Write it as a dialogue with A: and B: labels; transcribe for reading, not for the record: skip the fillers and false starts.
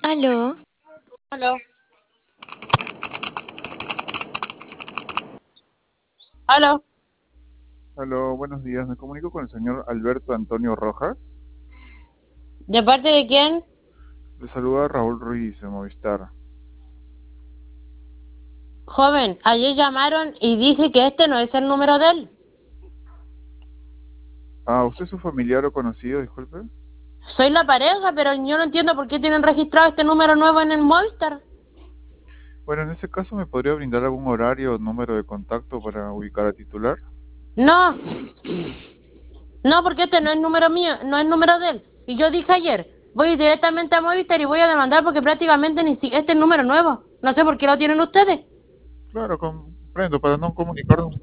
A: Aló,
B: Aló. Aló.
C: Aló, buenos días. Me comunico con el señor Alberto Antonio Rojas.
B: ¿De parte de quién?
C: Le saluda Raúl Ruiz de Movistar.
B: Joven, ayer llamaron y dije que este no es el número de él.
C: Ah, ¿usted es su familiar o conocido? Disculpe.
B: Soy la pareja, pero yo no entiendo por qué tienen registrado este número nuevo en el Movistar.
C: Bueno, en ese caso, ¿me podría brindar algún horario o número de contacto para ubicar al titular?
B: No, no, porque este no es número mío, no es número de él. Y yo dije ayer, voy directamente a Movistar y voy a demandar porque prácticamente ni si este es número nuevo. No sé por qué lo tienen ustedes.
C: Claro, comprendo, para no comunicarnos